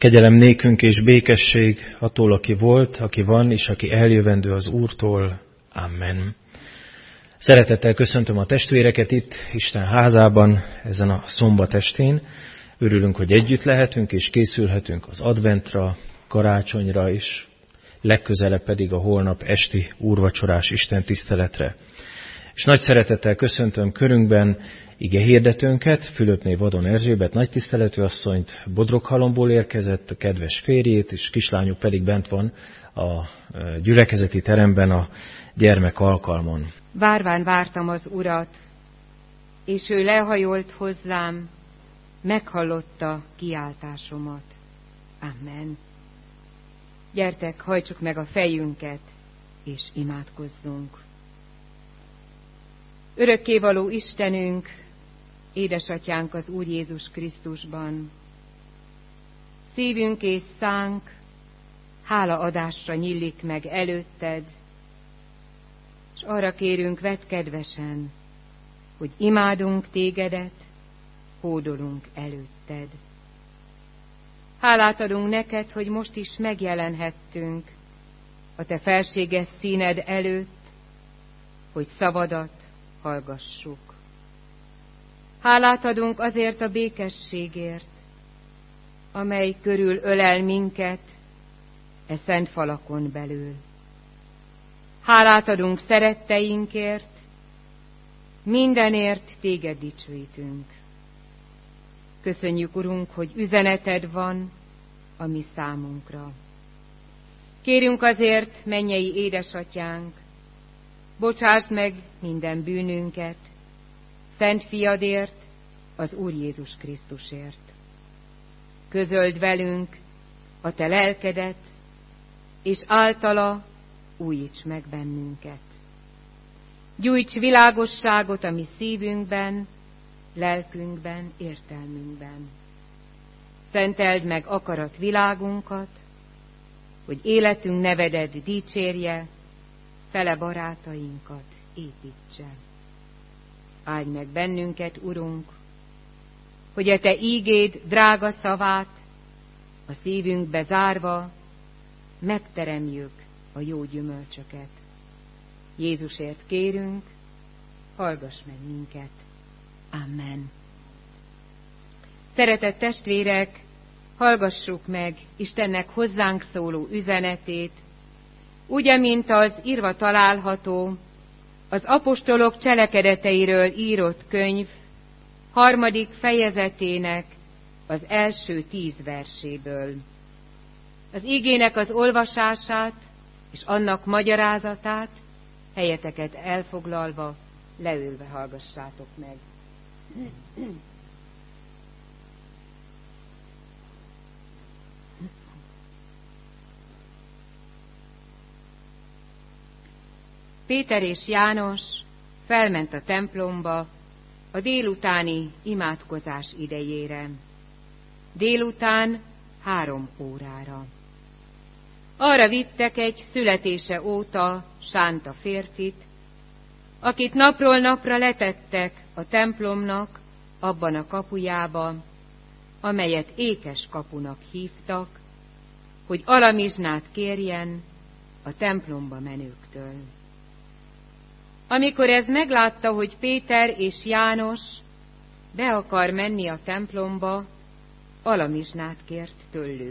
Kegyelem nékünk és békesség attól, aki volt, aki van, és aki eljövendő az Úrtól. Amen. Szeretettel köszöntöm a testvéreket itt, Isten házában, ezen a szombat estén. Örülünk, hogy együtt lehetünk, és készülhetünk az adventra, karácsonyra is, legközelebb pedig a holnap esti úrvacsorás Isten tiszteletre. És nagy szeretettel köszöntöm körünkben ige hirdetőnket, Fülöpné Vadon Erzsébet nagytiszteletű asszonyt, Bodroghalomból érkezett, a kedves férjét, és kislányuk pedig bent van a gyülekezeti teremben a gyermek alkalmon. Várván vártam az Urat, és ő lehajolt hozzám, meghallotta kiáltásomat. Amen. Gyertek, hajtsuk meg a fejünket, és imádkozzunk. Örökkévaló Istenünk, édesatyánk az Úr Jézus Krisztusban, szívünk és szánk hálaadásra nyílik meg előtted, és arra kérünk, vedd kedvesen, hogy imádunk tégedet, hódolunk előtted. Hálát adunk neked, hogy most is megjelenhettünk a te felséges színed előtt, hogy szavadat hallgassuk. Hálát adunk azért a békességért, amely körül ölel minket e szent falakon belül. Hálát adunk szeretteinkért, mindenért téged dicsőítünk. Köszönjük, Urunk, hogy üzeneted van a mi számunkra. Kérünk azért, mennyei édesatyánk, bocsásd meg minden bűnünket, Szent Fiadért, az Úr Jézus Krisztusért. Közöld velünk a te lelkedet, és általa újíts meg bennünket. Gyújts világosságot a mi szívünkben, lelkünkben, értelmünkben. Szenteld meg akarat világunkat, hogy életünk nevedet dicsérje, fele barátainkat építse. Áldj meg bennünket, Urunk, hogy a te ígéd drága szavát a szívünkbe zárva megteremjük a jó gyümölcsöket. Jézusért kérünk, hallgass meg minket. Amen. Szeretett testvérek, hallgassuk meg Istennek hozzánk szóló üzenetét, úgy, amint az írva található az apostolok cselekedeteiről írott könyv 3. fejezetének az első 10 verséből. Az igének az olvasását és annak magyarázatát helyeteket elfoglalva, leülve hallgassátok meg. Péter és János felment a templomba a délutáni imádkozás idejére. Délután 3 órára. Arra vittek egy születése óta sánta férfit, akit napról napra letettek a templomnak abban a kapujába, amelyet Ékes kapunak hívtak, hogy alamizsnát kérjen a templomba menőktől. Amikor ez meglátta, hogy Péter és János be akar menni a templomba, alamizsnát kért tőlük.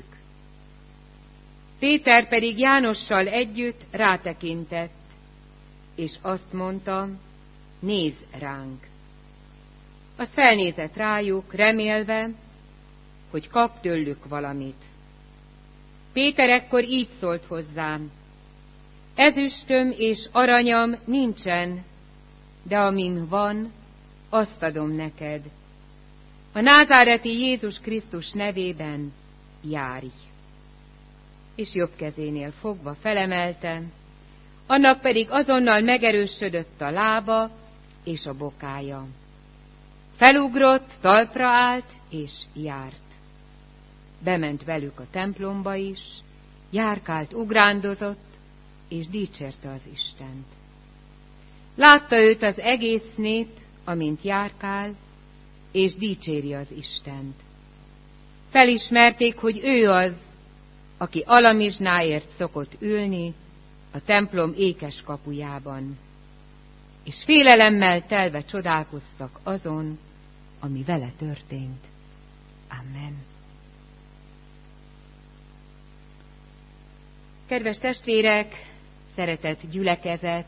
Péter pedig Jánossal együtt rátekintett, és azt mondta, nézz ránk. Az felnézett rájuk, remélve, hogy kap tőlük valamit. Péter ekkor így szólt hozzám, ezüstöm és aranyam nincsen, de amim van, azt adom neked. A názáreti Jézus Krisztus nevében járj. És jobb kezénél fogva felemelte, annak pedig azonnal megerősödött a lába és a bokája. Felugrott, talpra állt és járt. Bement velük a templomba is, járkált, ugrándozott, és dicsérte az Istent. Látta őt az egész nép, amint járkál, és dicséri az Istent. felismerték, hogy ő az, aki alamizsnáért szokott ülni a templom ékes kapujában, és félelemmel telve csodálkoztak azon, ami vele történt. Amen. Kedves testvérek, szeretett gyülekezet,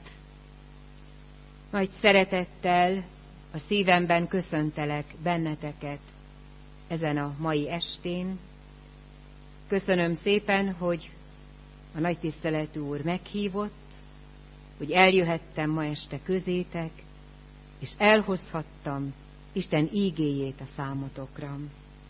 nagy szeretettel a szívemben köszöntelek benneteket ezen a mai estén. Köszönöm szépen, hogy a nagytiszteletű úr meghívott, hogy eljöhettem ma este közétek, és elhozhattam Isten ígéjét a számotokra.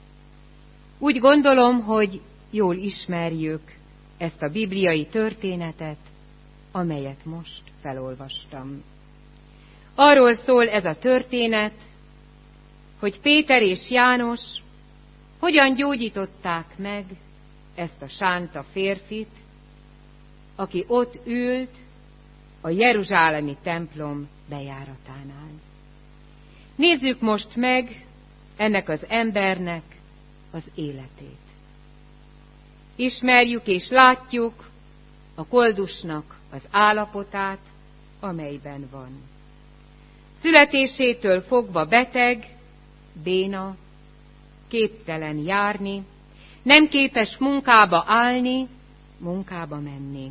Úgy gondolom, hogy jól ismerjük ezt a bibliai történetet, amelyet most felolvastam. Arról szól ez a történet, hogy Péter és János hogyan gyógyították meg ezt a sánta férfit, aki ott ült a jeruzsálemi templom bejáratánál. Nézzük most meg ennek az embernek az életét. Ismerjük és látjuk a koldusnak az állapotát, amelyben van. Születésétől fogva beteg, béna, képtelen járni, nem képes munkába állni, munkába menni.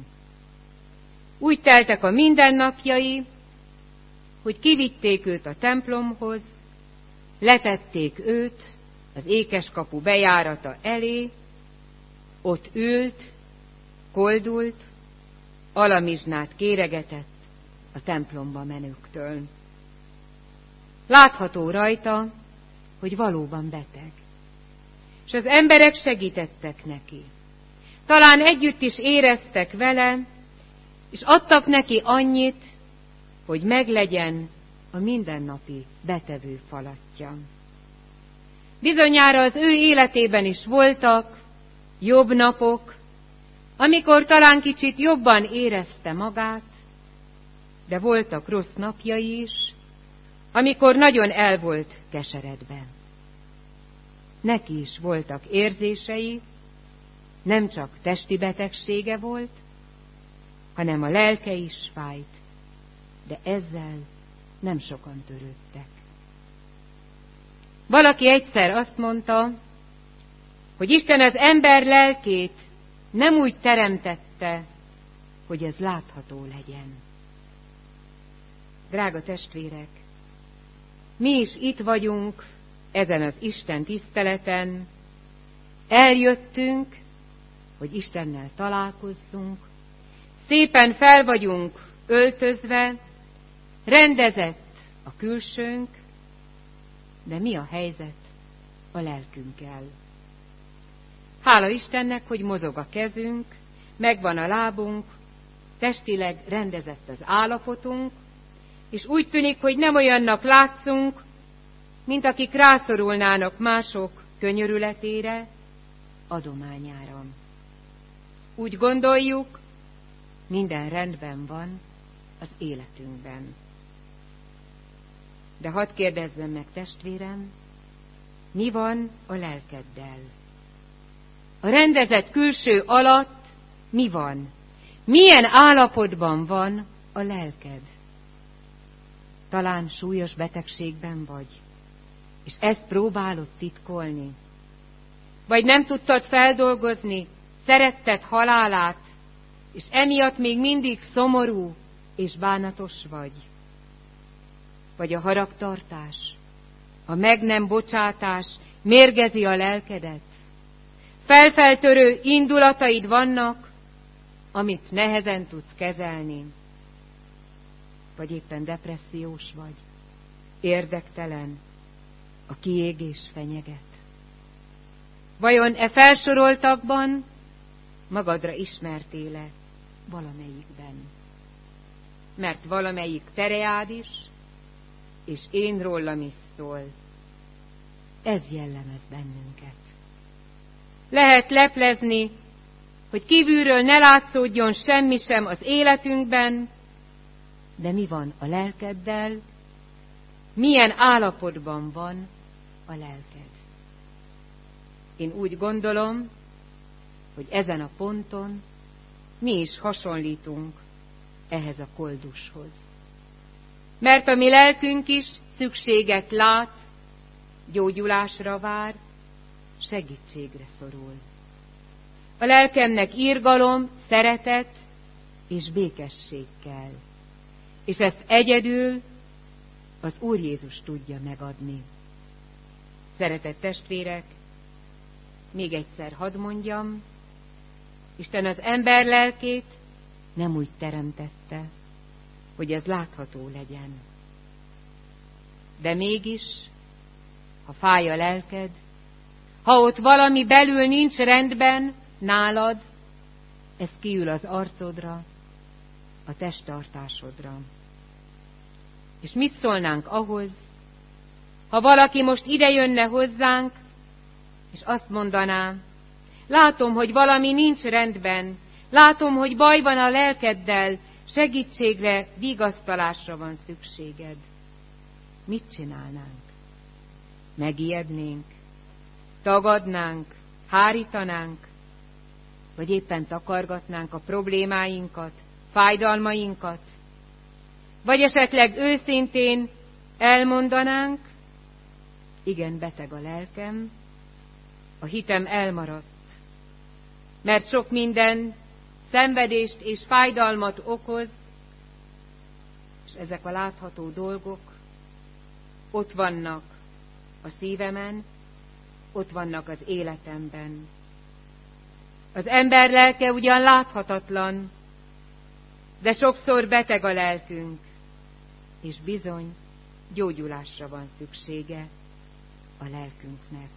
Úgy teltek a mindennapjai, hogy kivitték őt a templomhoz, letették őt az ékeskapu bejárata elé, ott ült, koldult, alamizsnát kéregetett a templomba menőktől. Látható rajta, hogy valóban beteg. És az emberek segítettek neki. Talán együtt is éreztek vele, és adtak neki annyit, hogy meglegyen a mindennapi betevő falatja. Bizonyára az ő életében is voltak jobb napok, amikor talán kicsit jobban érezte magát, de voltak rossz napjai is, amikor nagyon el volt keseredve. Neki is voltak érzései, nem csak testi betegsége volt, hanem a lelke is fájt, de ezzel nem sokan törődtek. Valaki egyszer azt mondta, hogy Isten az ember lelkét nem úgy teremtette, hogy ez látható legyen. Drága testvérek, mi is itt vagyunk ezen az Isten tiszteleten, eljöttünk, hogy Istennel találkozzunk, szépen fel vagyunk öltözve, rendezett a külsőnk, de mi a helyzet a lelkünkkel? Hála Istennek, hogy mozog a kezünk, megvan a lábunk, testileg rendezett az állapotunk, és úgy tűnik, hogy nem olyannak látszunk, mint akik rászorulnának mások könyörületére, adományára. Úgy gondoljuk, minden rendben van az életünkben. De hadd kérdezzem meg, testvérem, mi van a lelkeddel? A rendezett külső alatt mi van? Milyen állapotban van a lelked? Talán súlyos betegségben vagy, és ezt próbálod titkolni. Vagy nem tudtad feldolgozni szeretted halálát, és emiatt még mindig szomorú és bánatos vagy. Vagy a haragtartás, a meg nem bocsátás mérgezi a lelkedet. Felfeltörő indulataid vannak, amit nehezen tudsz kezelni. Vagy éppen depressziós vagy, érdektelen, a kiégés fenyeget. Vajon e felsoroltakban magadra ismertél-e valamelyikben? Mert valamelyik tereád is, és én rólam is szól. Ez jellemez bennünket. Lehet leplezni, hogy kívülről ne látszódjon semmi sem az életünkben, de mi van a lelkeddel? Milyen állapotban van a lelked? Én úgy gondolom, hogy ezen a ponton mi is hasonlítunk ehhez a koldushoz. Mert a mi lelkünk is szükséget lát, gyógyulásra vár, segítségre szorul. A lelkemnek irgalom, szeretet és békesség kell. És ezt egyedül az Úr Jézus tudja megadni. Szeretett testvérek, még egyszer hadd mondjam, Isten az ember lelkét nem úgy teremtette, hogy ez látható legyen. De mégis, ha fáj a lelked, ha ott valami belül nincs rendben nálad, ez kiül az arcodra, a testtartásodra. És mit szólnánk ahhoz, ha valaki most ide jönne hozzánk, és azt mondaná, látom, hogy valami nincs rendben, látom, hogy baj van a lelkeddel, segítségre, vigasztalásra van szükséged. Mit csinálnánk? Megijednénk? Tagadnánk? Hárítanánk? Vagy éppen takargatnánk a problémáinkat, fájdalmainkat? Vagy esetleg őszintén elmondanánk, igen, beteg a lelkem, a hitem elmaradt, mert sok minden szenvedést és fájdalmat okoz, és ezek a látható dolgok ott vannak a szívemen, ott vannak az életemben. Az ember lelke ugyan láthatatlan, de sokszor beteg a lelkünk, és bizony gyógyulásra van szüksége a lelkünknek.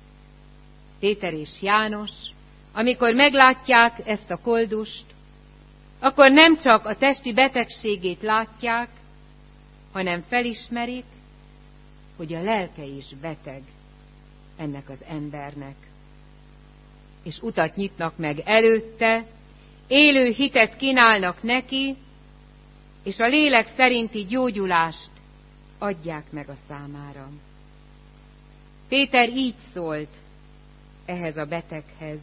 Péter és János, amikor meglátják ezt a koldust, akkor nem csak a testi betegségét látják, hanem felismerik, hogy a lelke is beteg ennek az embernek. És utat nyitnak meg előtte, élő hitet kínálnak neki, és a lélek szerinti gyógyulást adják meg a számára. Péter így szólt ehhez a beteghez: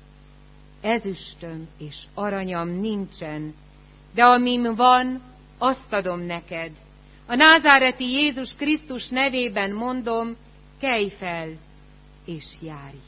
ezüstöm és aranyam nincsen, de amim van, azt adom neked. A názáreti Jézus Krisztus nevében mondom, kelj fel, és járj.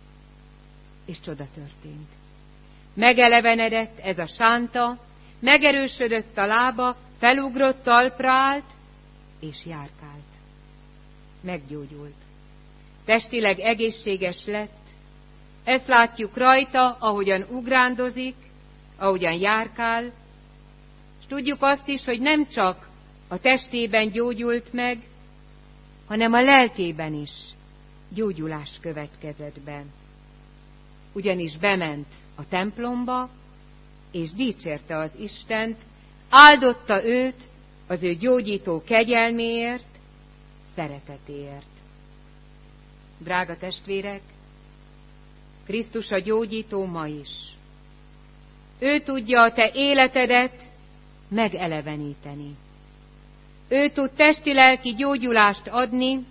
És csoda történt. Megelevenedett ez a sánta, megerősödött a lába, felugrott, talpra állt, és járkált. Meggyógyult. Testileg egészséges lett. Ezt látjuk rajta, ahogyan ugrándozik, ahogyan járkál, és tudjuk azt is, hogy nem csak a testében gyógyult meg, hanem a lelkében is gyógyulás következett be. Ugyanis bement a templomba, és dicsérte az Istent, áldotta őt az ő gyógyító kegyelméért, szeretetéért. Drága testvérek, Krisztus a gyógyító ma is. Ő tudja a te életedet megeleveníteni. Ő tud testi-lelki gyógyulást adni,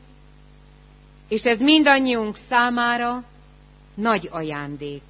és ez mindannyiunk számára nagy ajándék.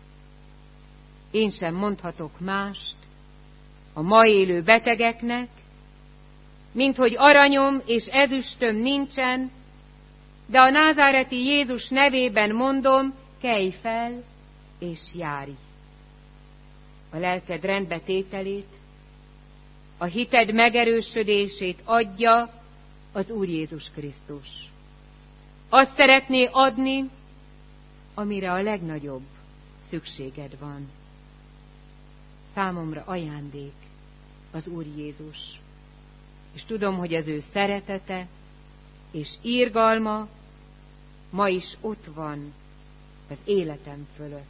Én sem mondhatok mást a ma élő betegeknek, mint hogy aranyom és ezüstöm nincsen, de a názáreti Jézus nevében mondom, kelj fel és járj. A lelked rendbetételét, a hited megerősödését adja az Úr Jézus Krisztus. Azt szeretné adni, amire a legnagyobb szükséged van. Számomra ajándék az Úr Jézus. És tudom, hogy az ő szeretete és irgalma ma is ott van az életem fölött.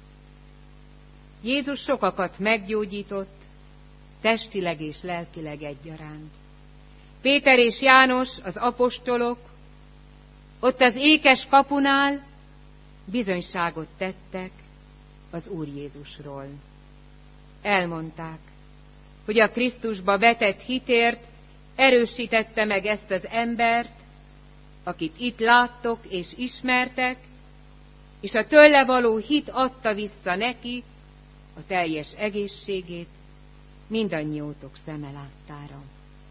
Jézus sokakat meggyógyított, testileg és lelkileg egyaránt. Péter és János, az apostolok, ott az ékes kapunál bizonyságot tettek az Úr Jézusról. Elmondták, hogy a Krisztusba vetett hitért erősítette meg ezt az embert, akit itt láttok és ismertek, és a tőle való hit adta vissza neki a teljes egészségét mindannyiótok szeme láttára.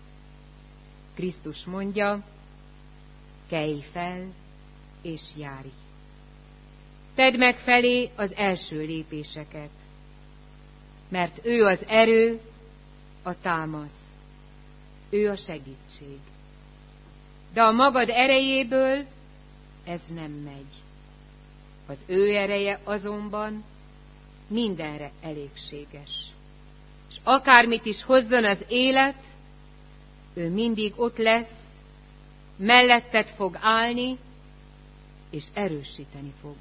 Krisztus mondja, kelj fel és járj. Tedd meg felé az első lépéseket, mert ő az erő, a támasz, ő a segítség. De a magad erejéből ez nem megy. Az ő ereje azonban mindenre elégséges. És akármit is hozzon az élet, ő mindig ott lesz, melletted fog állni, és erősíteni fog.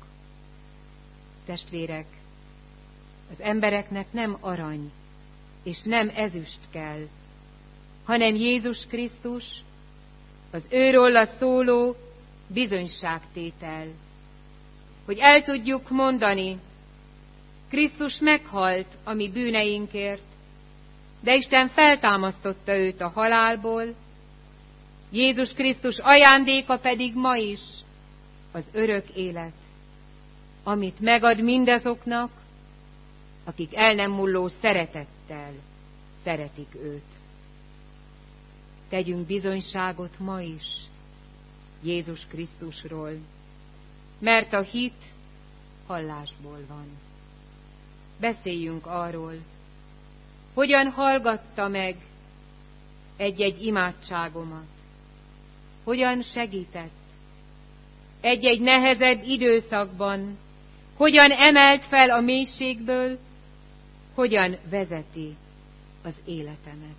Testvérek, az embereknek nem arany és nem ezüst kell, hanem Jézus Krisztus, az őróla szóló bizonyságtétel, hogy el tudjuk mondani, Krisztus meghalt a mi bűneinkért, de Isten feltámasztotta őt a halálból, Jézus Krisztus ajándéka pedig ma is az örök élet, amit megad mindazoknak, akik el nem mulló szeretettel szeretik őt. Tegyünk bizonyságot ma is Jézus Krisztusról, mert a hit hallásból van. Beszéljünk arról, hogyan hallgatta meg egy-egy imádságomat, hogyan segített egy-egy nehezebb időszakban, hogyan emelt fel a mélységből, hogyan vezeti az életemet.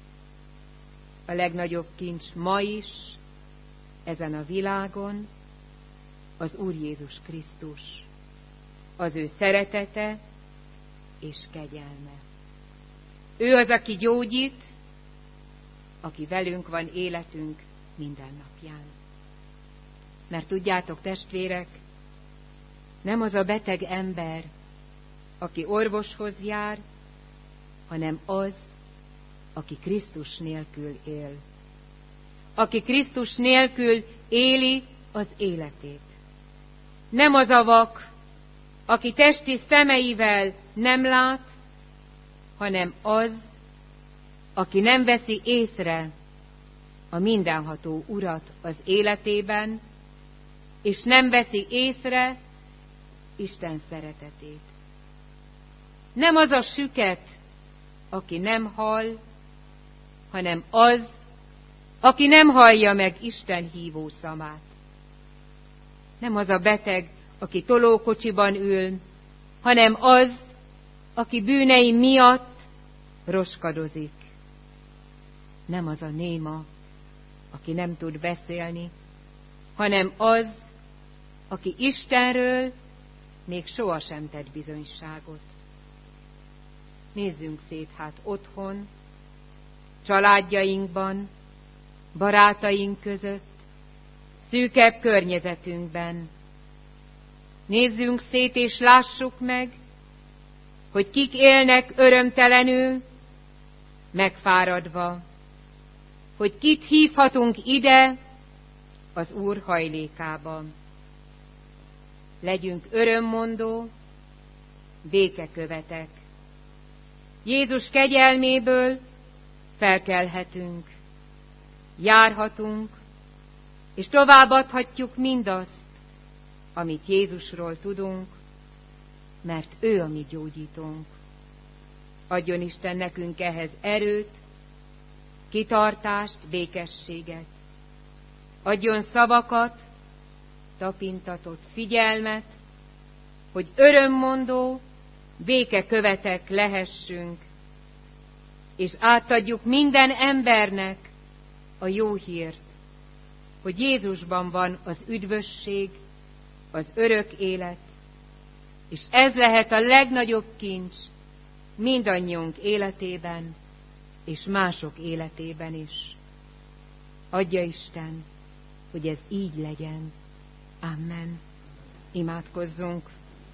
A legnagyobb kincs ma is, ezen a világon, az Úr Jézus Krisztus, az ő szeretete és kegyelme. Ő az, aki gyógyít, aki velünk van életünk minden napján. Mert tudjátok, testvérek, nem az a beteg ember, aki orvoshoz jár, hanem az, aki Krisztus nélkül él. Aki Krisztus nélkül éli az életét. Nem az a vak, aki testi szemeivel nem lát, hanem az, aki nem veszi észre a mindenható Urat az életében, és nem veszi észre Isten szeretetét. Nem az a süket, aki nem hall, hanem az, aki nem hallja meg Isten hívó szamát. Nem az a beteg, aki tolókocsiban ül, hanem az, aki bűnei miatt roskadozik. Nem az a néma, aki nem tud beszélni, hanem az, aki Istenről még sohasem tett bizonyságot. Nézzünk szét hát otthon, családjainkban, barátaink között, szűkebb környezetünkben. Nézzünk szét és lássuk meg, hogy kik élnek örömtelenül, megfáradva, hogy kit hívhatunk ide az Úr hajlékába. Legyünk örömmondó, békekövetek. Jézus kegyelméből felkelhetünk, járhatunk, és továbbadhatjuk mindazt, amit Jézusról tudunk, mert ő a mi gyógyítónk. Adjon Isten nekünk ehhez erőt, kitartást, békességet. Adjon szavakat, tapintatot, figyelmet, hogy örömmondó, békekövetek lehessünk, és átadjuk minden embernek a jó hírt, hogy Jézusban van az üdvösség, az örök élet, és ez lehet a legnagyobb kincs mindannyiunk életében, és mások életében is. Adja Isten, hogy ez így legyen. Amen. Imádkozzunk.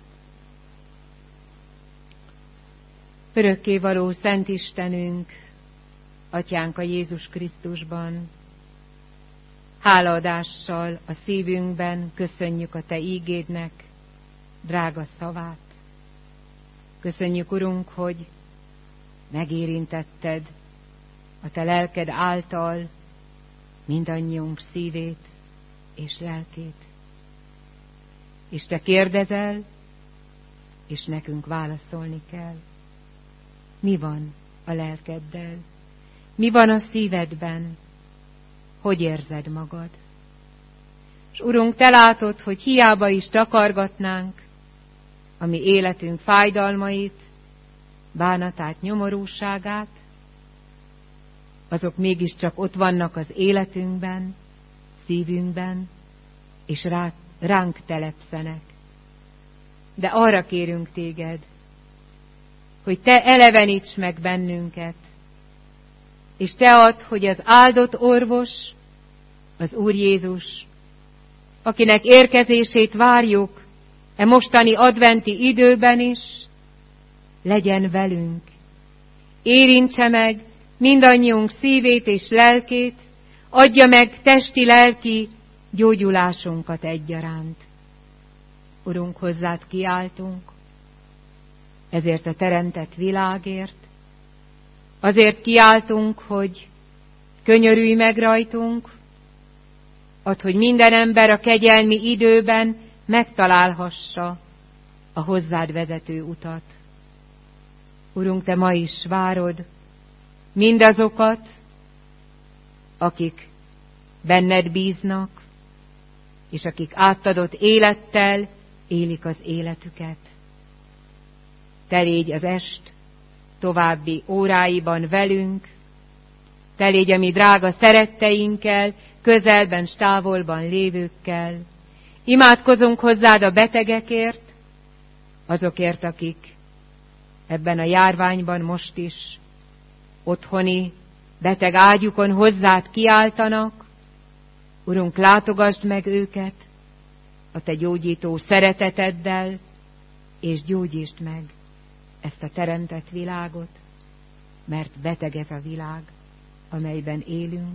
Örökkévaló Szent Istenünk, Atyánk a Jézus Krisztusban, hálaadással a szívünkben köszönjük a Te ígédnek, drága szavát. Köszönjük, Urunk, hogy megérintetted a Te lelked által mindannyiunk szívét és lelkét. És Te kérdezel, és nekünk válaszolni kell. Mi van a lelkeddel? Mi van a szívedben? Hogy érzed magad? És Urunk, Te látod, hogy hiába is takargatnánk a mi életünk fájdalmait, bánatát, nyomorúságát, azok mégiscsak ott vannak az életünkben, szívünkben, és ránk telepszenek. De arra kérünk Téged, hogy Te eleveníts meg bennünket, és Te add, hogy az áldott orvos, az Úr Jézus, akinek érkezését várjuk e mostani adventi időben is, legyen velünk. Érintse meg mindannyiunk szívét és lelkét, adja meg testi-lelki gyógyulásunkat egyaránt. Urunk, hozzád kiáltunk, ezért a teremtett világért, azért kiáltunk, hogy könyörülj meg rajtunk, add, hogy minden ember a kegyelmi időben megtalálhassa a hozzád vezető utat. Urunk, Te ma is várod mindazokat, akik benned bíznak, és akik átadott élettel élik az életüket. Te légy az est további óráiban velünk, Te légy a mi drága szeretteinkkel, közelben, s távolban lévőkkel. Imádkozunk hozzád a betegekért, azokért, akik ebben a járványban most is otthoni beteg ágyukon hozzád kiáltanak. Urunk, látogasd meg őket a Te gyógyító szereteteddel, és gyógyítsd meg ezt a teremtett világot, mert beteg ez a világ, amelyben élünk,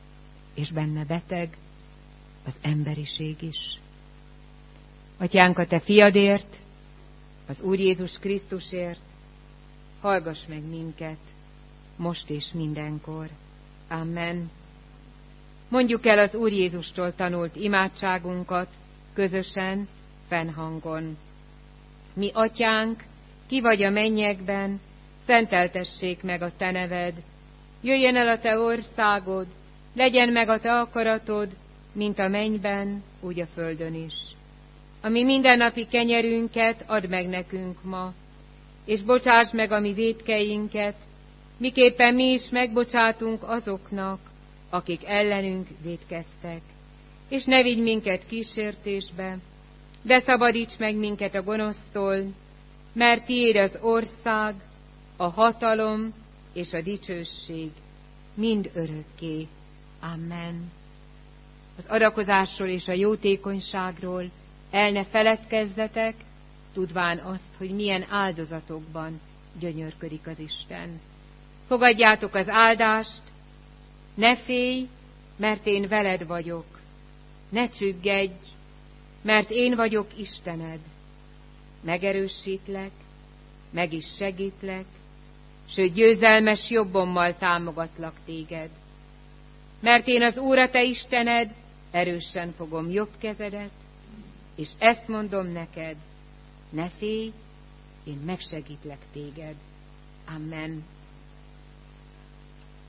és benne beteg az emberiség is. Atyánk, a Te fiadért, az Úr Jézus Krisztusért, hallgass meg minket, most és mindenkor. Amen. Mondjuk el az Úr Jézustól tanult imádságunkat közösen, fennhangon. Mi Atyánk, ki vagy a mennyekben, szenteltessék meg a Te neved. Jöjjön el a Te országod, legyen meg a Te akaratod, mint a mennyben, úgy a földön is. Ami mindennapi kenyerünket add meg nekünk ma, és bocsáss meg a mi vétkeinket, miképpen mi is megbocsátunk azoknak, akik ellenünk vétkeztek. És ne vigy minket kísértésbe, de szabadíts meg minket a gonosztól, mert Tiéd az ország, a hatalom és a dicsőség mind örökké. Amen. Az adakozásról és a jótékonyságról el ne feledkezzetek, tudván azt, hogy milyen áldozatokban gyönyörködik az Isten. Fogadjátok az áldást, ne félj, mert én veled vagyok. Ne csüggedj, mert én vagyok Istened. Megerősítlek, meg is segítlek, sőt győzelmes jobbommal támogatlak téged. Mert én az Úr a te Istened, erősen fogom jobb kezedet, és ezt mondom neked, ne félj, én megsegítlek téged. Amen.